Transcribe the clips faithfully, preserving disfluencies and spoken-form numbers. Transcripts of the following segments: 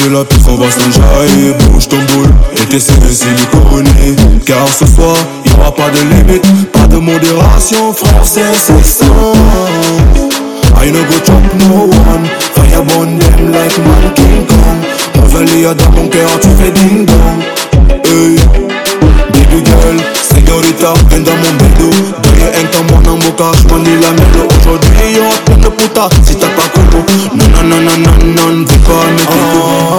sur la piste, on va s'enjailler. Bouge ton boule et tes seins siliconés. Car ce soir, y'aura pas de limite, pas de modération, frère, c'est incessant. I no go chop no one, fire burn them like man King Kong. Reveille dans mon cœur, tu fais ding dong. Hey, baby girl, señorita, viens dans mon bédo. Derrière un comme mon boca, j'm'ennuie la merde. Aujourd'hui, y'aura plein de puta, si t'as pas coco. Non, non, non, non, non, non, dis pas mes tétos.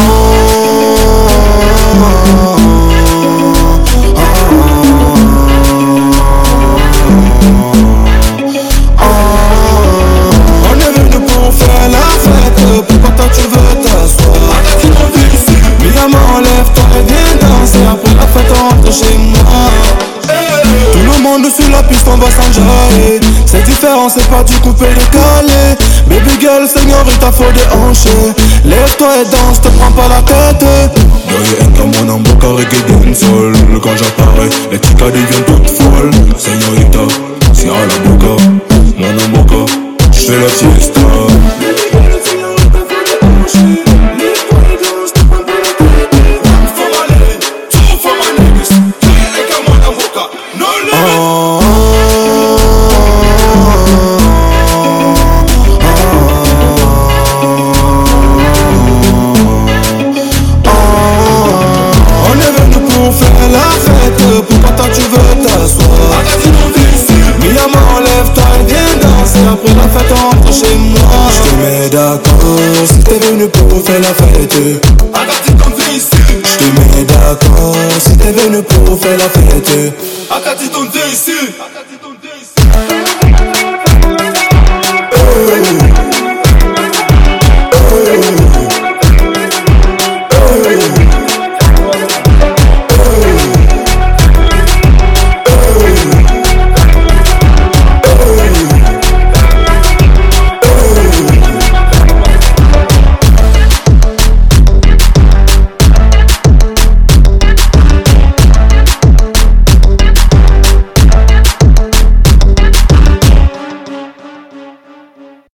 Pourquoi toi tu veux t'asseoir? Mi amant, lève-toi et viens danser. Après la fête on rentre chez moi. Tout le monde sur la piste on va s'enjailler. C'est différent, c'est pas du coupé décalé. Baby girl, señorita, faut déhancher. Lève-toi et danse, te prends pas la tête. Derrière un comme mon boca, reggae dancehall. Quand j'apparais, les chicas deviennent toutes folles. Señorita, c'est à la boca, mon boca, j'fais la fiesta. Pourquoi toi tu veux t'asseoir? Mi amant, lève-toi et viens danser. Après la fête on rentre chez moi. J'te mets d'accord si t'es venu pour faire la fête. J'te mets d'accord si t'es venu pour faire la fête.